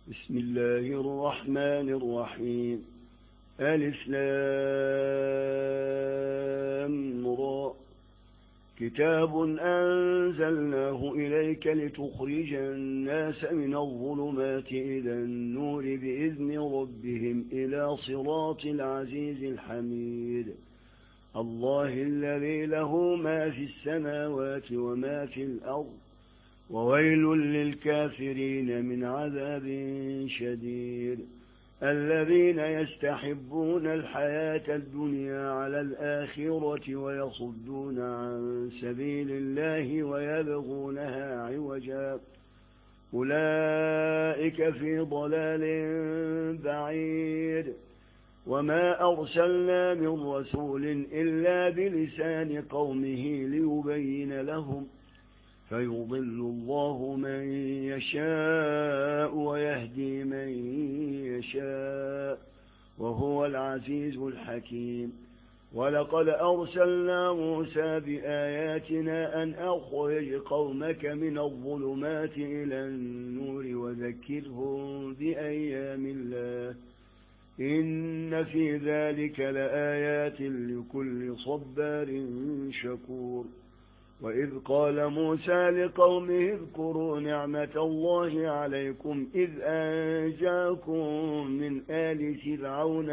بسم الله الرحمن الرحيم. ألف لام را. كتاب أنزلناه إليك لتخرج الناس من الظلمات إلى النور بإذن ربهم إلى صراط العزيز الحميد. الله الذي له ما في السماوات وما في الأرض، وويل للكافرين من عذاب شديد. الذين يستحبون الحياة الدنيا على الآخرة ويصدون عن سبيل الله ويبغونها عوجا، أولئك في ضلال بعيد. وما أرسلنا من رسول إلا بلسان قومه ليبين لهم، فيضل الله من يشاء ويهدي من يشاء، وهو العزيز الحكيم. ولقد أرسلنا موسى بآياتنا أن أخرج قومك من الظلمات إلى النور وذكرهم بأيام الله، إن في ذلك لآيات لكل صبار شكور. وإذ قال موسى لقومه اذكروا نعمة الله عليكم إذ أنجاكم من آل فرعون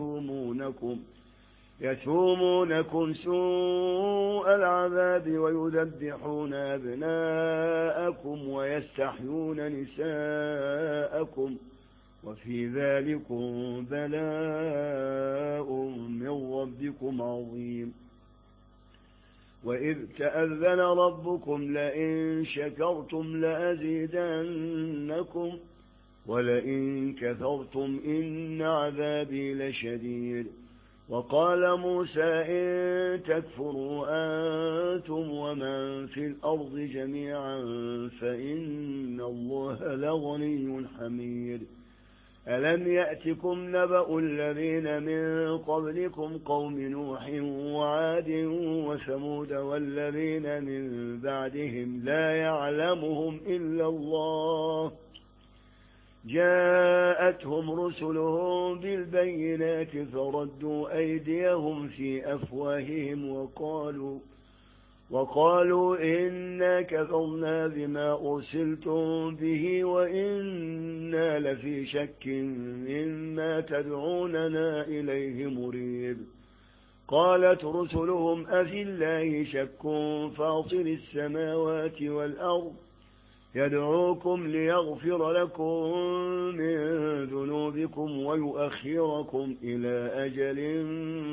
يسومونكم سوء العذاب ويذبحون أبناءكم ويستحيون نساءكم، وفي ذلكم بلاء من ربكم عظيم. وإذ تأذن ربكم لئن شكرتم لأزيدنكم ولئن كفرتم إن عذابي لشديد. وقال موسى إن تكفروا أنتم ومن في الأرض جميعا فإن الله لغني حميد. ألم يأتكم نبأ الذين من قبلكم قوم نوح وعاد وثمود والذين من بعدهم لا يعلمهم إلا الله، جاءتهم رسلهم بالبينات فردوا أيديهم في أفواههم وقالوا إنا كفرنا بما أرسلتم به وإنا لفي شك مما تدعوننا إليه مريب. قالت رسلهم أفي الله شك فاطر السماوات والأرض يدعوكم ليغفر لكم من ذنوبكم ويؤخركم إلى أجل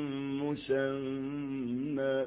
مسمى.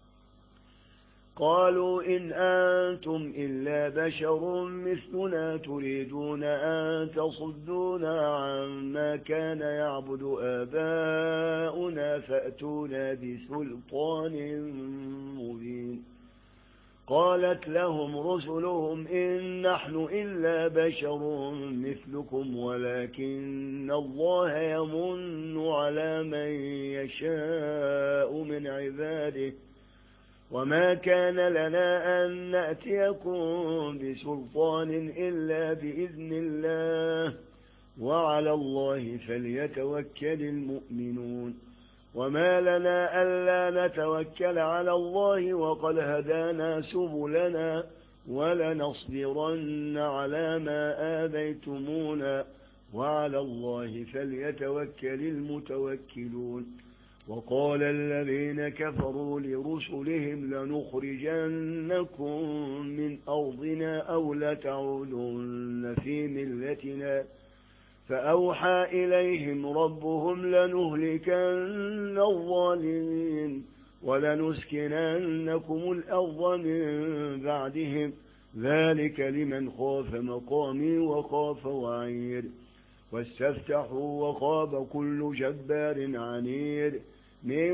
قالوا إن أنتم إلا بشر مثلنا تريدون أن تصدونا عما كان يعبد آباؤنا فأتونا بسلطان مبين. قالت لهم رسلهم إن نحن إلا بشر مثلكم ولكن الله يمن على من يشاء من عباده، وما كان لنا أن نأتيكم بسلطان إلا بإذن الله، وعلى الله فليتوكل المؤمنون. وما لنا ألا نتوكل على الله وقد هدانا سبلنا ولنصبرن على ما آذيتمونا، وعلى الله فليتوكل المتوكلون. وقال الذين كفروا لرسلهم لنخرجنكم من أرضنا أو لتعودن في ملتنا، فأوحى إليهم ربهم لنهلكن الظالمين ولنسكننكم الأرض من بعدهم، ذلك لمن خاف مقامي وخاف وعيد. واستفتحوا وخاب كل جبار عنيد من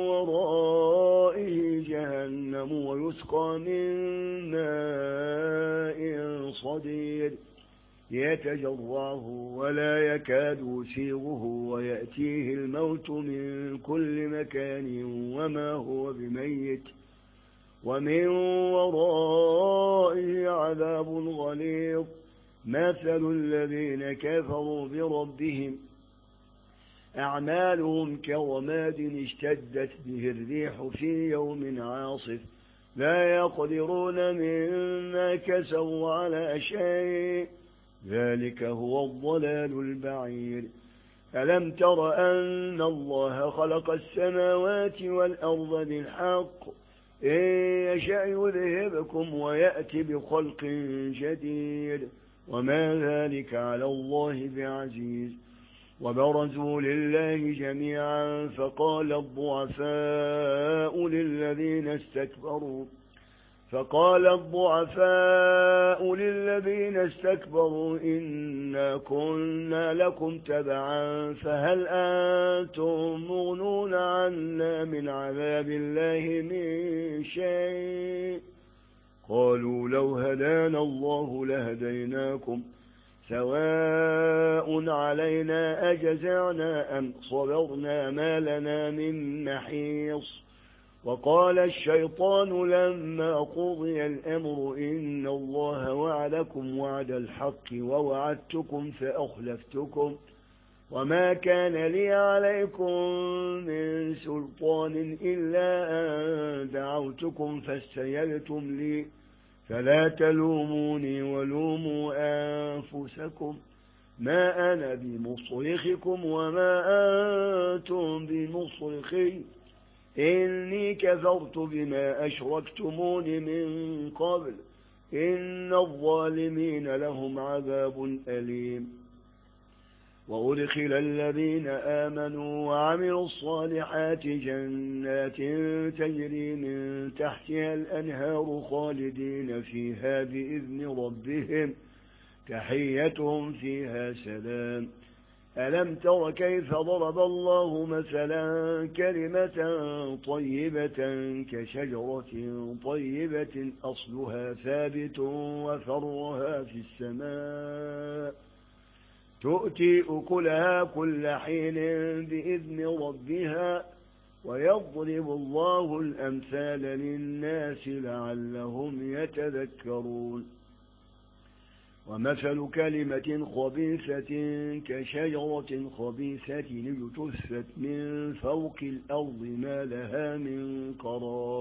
ورائه جهنم ويسقى من ماء صديد يتجرعه ولا يكاد يسيغه ويأتيه الموت من كل مكان وما هو بميت ومن ورائه عذاب غليظ مثل الذين كفروا بربهم أعمالهم كرماد اشتدت به الريح في يوم عاصف لا يقدرون مما كسبوا على شيء ذلك هو الضلال البعيد ألم تر أن الله خلق السماوات والأرض بالحق إن يشأ يذهبكم ويأتي بخلق جديد وما ذلك على الله بعزيز وبرزوا لله جميعا فقال الضعفاء للذين استكبروا إنا كنا لكم تبعا فهل أنتم مغنون عنا من عذاب الله من شيء قالوا لو هدانا الله لهديناكم سواء علينا أجزعنا أم صبرنا ما لنا من محيص وقال الشيطان لما قضي الأمر إن الله وعدكم وعد الحق ووعدتكم فأخلفتكم وما كان لي عليكم من سلطان إلا أن دعوتكم فاستجبتم لي فلا تلوموني ولوموا أنفسكم ما أنا بمصرخكم وما أنتم بمصرخي إني كفرت بما أشركتمون من قبل إن الظالمين لهم عذاب أليم وأدخل الذين آمنوا وعملوا الصالحات جنات تجري من تحتها الأنهار خالدين فيها بإذن ربهم تحيتهم فيها سلام ألم تر كيف ضرب الله مثلا كلمة طيبة كشجرة طيبة أصلها ثابت وفرها في السماء تؤتي أكلها كل حين بإذن ربها ويضرب الله الأمثال للناس لعلهم يتذكرون ومثل كلمة خبيثة كشجرة خبيثة اجتثت من فوق الأرض ما لها من قرار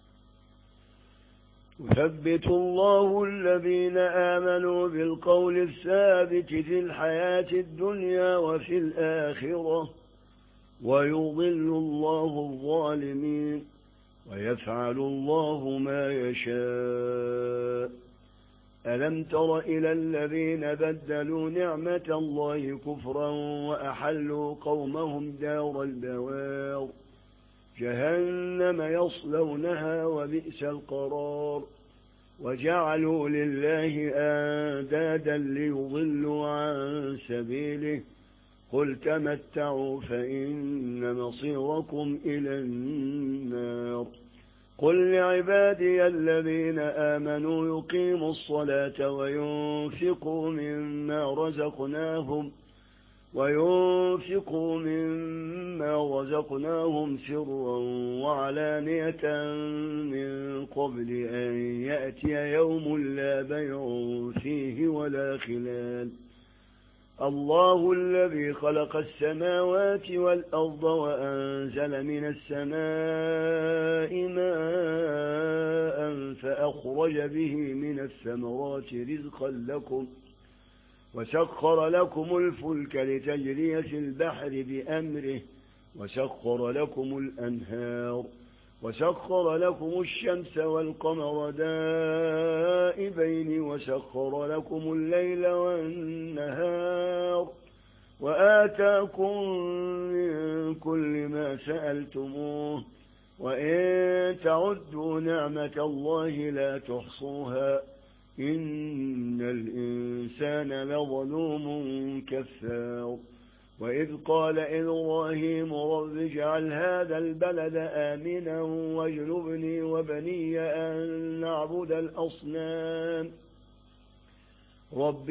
يثبت الله الذين آمنوا بالقول الثابت في الحياة الدنيا وفي الآخرة ويضل الله الظالمين ويفعل الله ما يشاء ألم تر إلى الذين بدلوا نعمة الله كفرا وأحلوا قومهم دار البوار جهنم يصلونها وبئس القرار وجعلوا لله أندادا ليضلوا عن سبيله قل تمتعوا فإن مصيركم إلى النار قل لعبادي الذين آمنوا يقيموا الصلاة وينفقوا مما رزقناهم سرا وعلانية من قبل أن يأتي يوم لا بيع فيه ولا خلال الله الذي خلق السماوات والأرض وأنزل من السماء ماء فأخرج به من الثمرات رزقا لكم وسخر لكم الفلك لتجري في البحر بأمره وسخر لكم الأنهار وسخر لكم الشمس والقمر دائبين وسخر لكم الليل والنهار وآتاكم من كل ما سألتموه وإن تعدوا نعمة الله لا تحصوها إن الإنسان لظلوم كفار وإذ قال إبراهيم رب اجعل هذا البلد آمنا واجنبني وبني أن نعبد الأصنام رب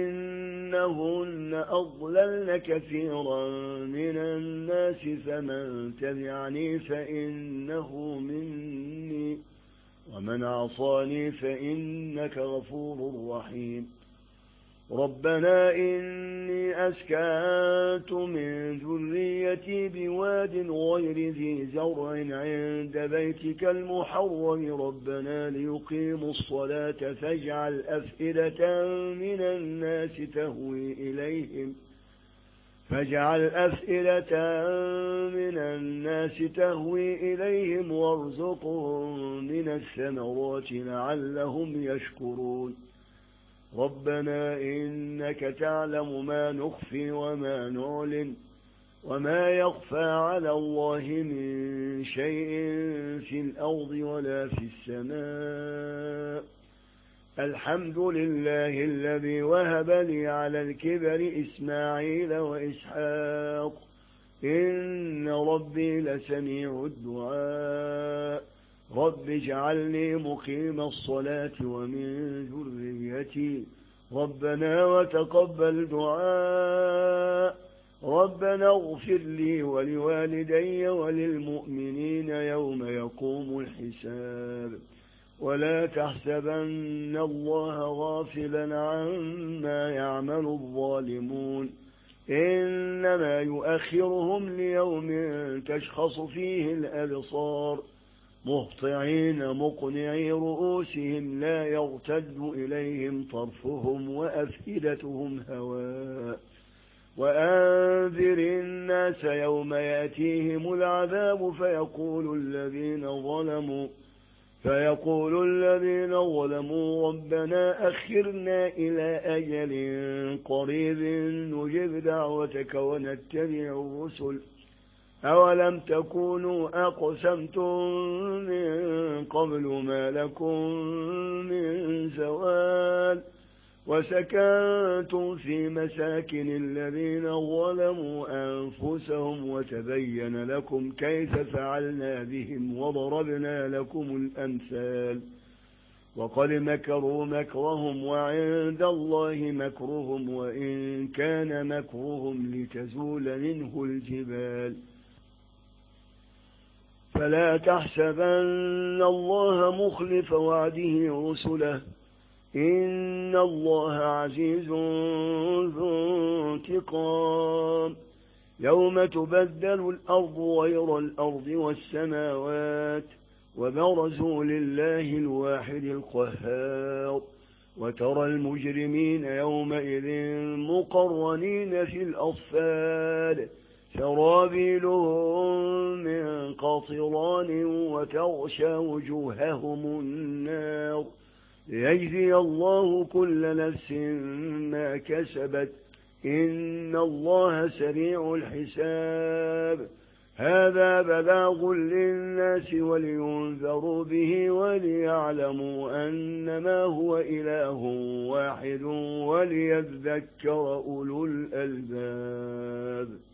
إنهن أضللن كثيرا من الناس فمن تبعني فإنه مني ومن عصاني فإنك غفور رحيم ربنا إني أسكنت من ذريتي بواد غير ذي زرع عند بيتك المحرم ربنا ليقيموا الصلاة فاجعل أفئدة من الناس تهوي إليهم وارزقهم من الثمرات لعلهم يشكرون ربنا إنك تعلم ما نخفي وما نعلن وما يخفى على الله من شيء في الأرض ولا في السماء الحمد لله الذي وهب لي على الكبر إسماعيل وإسحاق إن ربي لسميع الدعاء رب اجعلني مقيم الصلاة ومن ذريتي ربنا وتقبل دعاء ربنا اغفر لي ولوالدي وللمؤمنين يوم يقوم الحساب ولا تحسبن الله غافلا عما يعمل الظالمون إنما يؤخرهم ليوم تشخص فيه الأبصار مهطعين مقنعي رؤوسهم لا يرتد إليهم طرفهم وأفئدتهم هواء وأنذر الناس يوم يأتيهم العذاب فيقول الذين ظلموا ربنا أخرنا إلى أجل قريب نجب دعوتك ونتبع الرسل أولم تكونوا أقسمتم من قبل ما لكم من زوال وسكنتم في مساكن الذين ظلموا أنفسهم وتبين لكم كيف فعلنا بهم وضربنا لكم الأمثال وقد مكروا مكرهم وعند الله مكرهم وإن كان مكرهم لتزول منه الجبال فلا تحسبن الله مخلف وعده رسله إن الله عزيز ذو انتقام يوم تبدل الأرض غير الأرض والسماوات وبرزوا لله الواحد القهار وترى المجرمين يومئذ مقرنين في الأصفاد سرابيلهم من قطران وتغشى وجوههم النار ليجزي الله كل نفس ما كسبت إن الله سريع الحساب هذا بلاغ للناس ولينذروا به وليعلموا أنما هو إله واحد وليذكر أولو الألباب